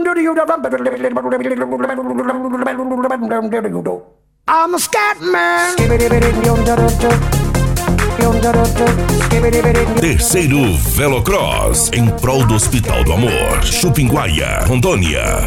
I'm a scat man. Terceiro Velocross, em prol do Hospital do Amor, Chupinguaia, Rondônia.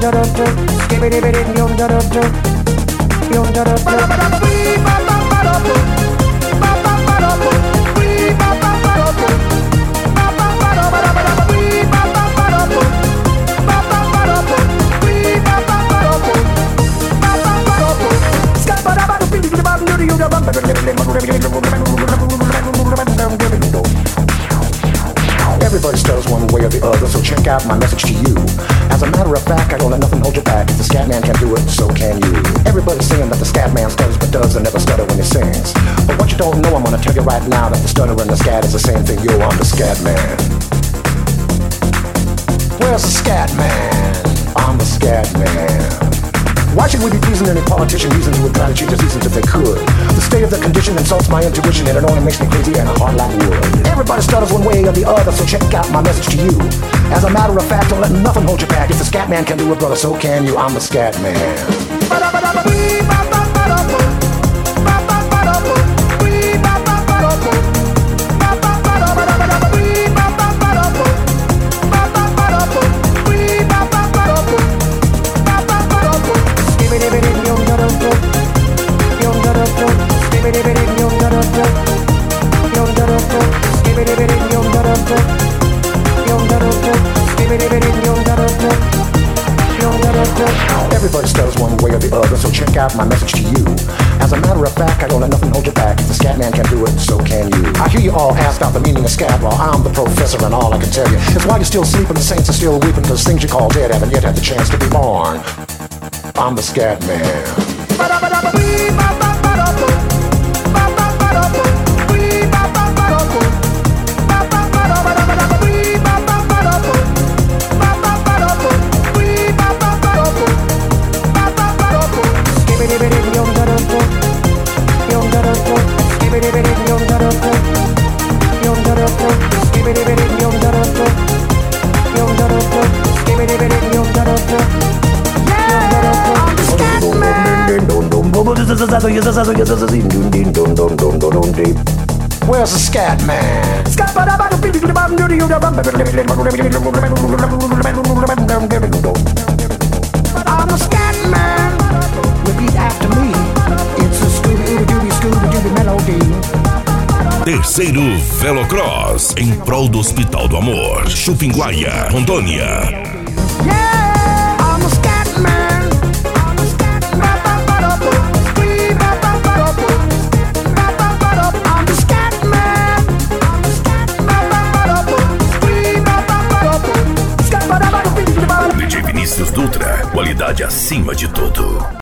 Everybody stutters one way or the other, so check out my message to you. As a matter of fact, I don't let nothing hold you back. If the scat man can do it, so can you. Everybody's saying that the scat man stutters but does and never stutter when he sings. But what you don't know, I'm gonna tell you right now, that the stutter and the scat is the same thing. Yo, I'm the scat man. Where's the scat man? I'm the scat man. Why should we be pleasing any politician reasons who would try to change the seasons if they could? The state of the condition insults my intuition, and it only makes me crazy and a heart like wood. Everybody stutters one way or the other, so check out my message to you. As a matter of fact, don't let nothing hold you back. If the scat man can do it, brother, so can you. I'm the scat man. Everybody stutters one way or the other, so check out my message to you. As a matter of fact, I don't let nothing hold you back. If the scat man can do it, so can you. I hear you all ask out the meaning of scat. Well, I'm the professor, and all I can tell you is why you're still sleeping, the saints are still weeping, because things you call dead haven't yet had the chance to be born. I'm the scat man. Where's the scat man? I'm a scat man. Repeat after me. It's a Scooby-Dooby melody. Terceiro Velocross, em prol do Hospital do Amor, Chupinguaia, Rondônia. DJ Vinícius Dutra, qualidade acima de tudo.